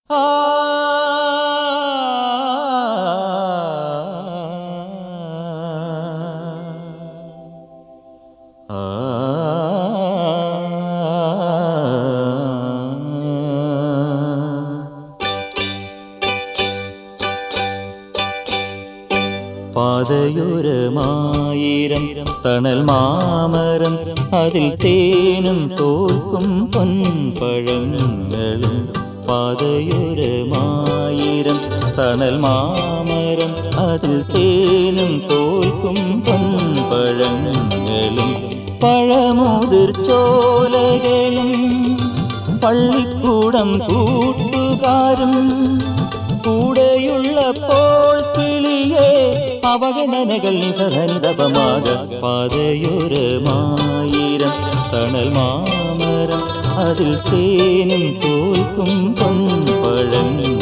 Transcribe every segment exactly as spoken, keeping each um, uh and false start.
പാതയോരമായിരം തണൽ മാമരം അതിൽ തേനും തോൽക്കും പൊൻപഴങ്ങളും. പാതയോരമായിരം തണൽ മാമരം അതിൽ തേനും തോൽക്കും പൊൻപഴങ്ങളും. പഴമുതിർ ചോലകളും പള്ളിക്കൂടം കൂട്ടുകാരും കൂടെയുള്ളപ്പോൾ കിളിയേ അവഗണനകൾ നിസധനിതപമാക. പാതയോരമായിരം തണൽ മാമരം അതിൽ തേനും തോൽക്കും പൊൻപഴങ്ങളും.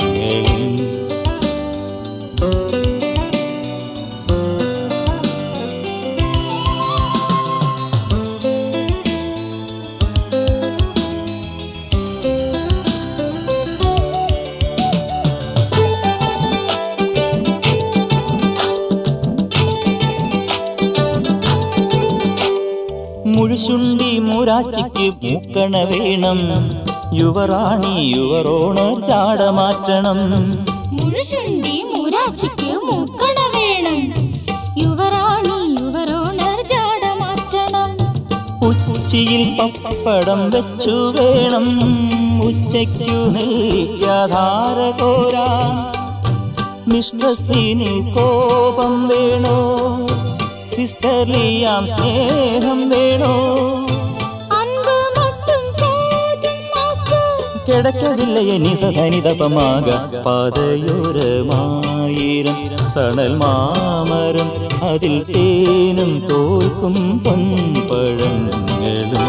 മുഴുശുണ്ടി മൂരാച്ചിക്ക് മൂക്കണ വേണം, യുവറാണി യുവറോണർ ചാടമാറ്റണം. മുഴുശുണ്ടി മൂരാച്ചിക്ക് മൂക്കണ വേണം, യുവറാണി യുവറോണർ ചാടമാറ്റണം. ഉച്ചിയിൽ പപ്പടം വെച്ചു വേണം, ഉച്ചയ്ക്കു നെല്ലിക്കാധാര കോരാ. മിസ്ട്രസിന് കോപം വേണോ, സിസ്റ്റർലിയാം സ്നേഹം വേണോ? കിടക്കവില്ല ഇനി സധനിതപമാക. പാതയോരമായിരം തണൽ മാമരം അതിൽ തേനും തോൽക്കും പൊൻപഴങ്ങളും.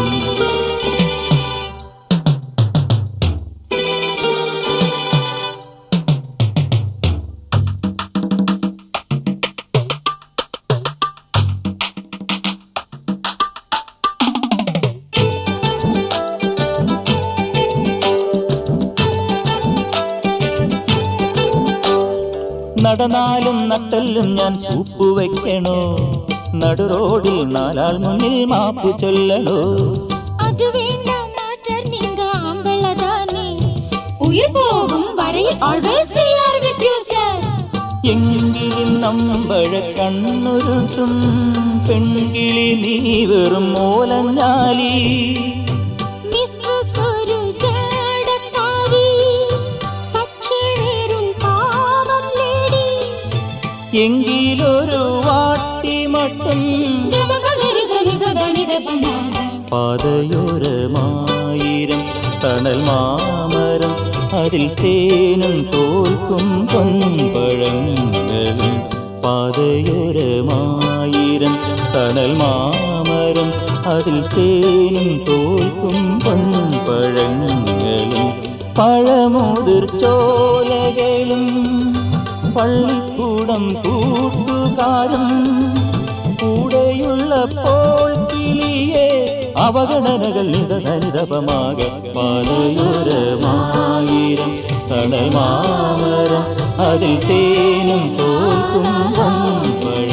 നടന്നാലും നട്ടല്ലും ഞാൻ സൂപ്പ് വെക്കണോ, നടുറോഡിൽ നാലാൾ മുന്നിൽ മാപ്പ് ചൊല്ലണോ? അത് വേണ്ട മാസ്റ്റർ, നീങ്ക ആമ്പളതാനേ ഉയിർ പോകും വരയിൽ always we are with you sir. എങ്കിലും നമ്പഴ കണ്ണുരുട്ടും പെൺകിളി നീ വെറും മോലഞ്ഞാലി. മിസ്ട്രസ് ഒരു ജാടക്കാരി, പക്ഷേ വെറും പാവം ലേഡി. എങ്കിലൊരു വാട്ടിമട്ടും പാതയോരമായിരം തണൽ മാമരം അതിൽ തേനും തോൽക്കും പൊൻപഴങ്ങളും. പാതയോരമായിരം തണൽ മാമരം അതിൽ തേനും തോൽക്കും പൊൻപഴങ്ങളും. പഴമുതിർ ചോലകളും പള്ളിക്കൂടം കൂട്ടുകാരും കൂടെയുള്ളപ്പോൾ കിളിയേ അവഗണനകൾ നിസധനിതപമാക. പാതയോരമായിരം തണൽ മാമരം അതിൽ തേനും തോൽക്കും പൊൻപഴങ്ങളും.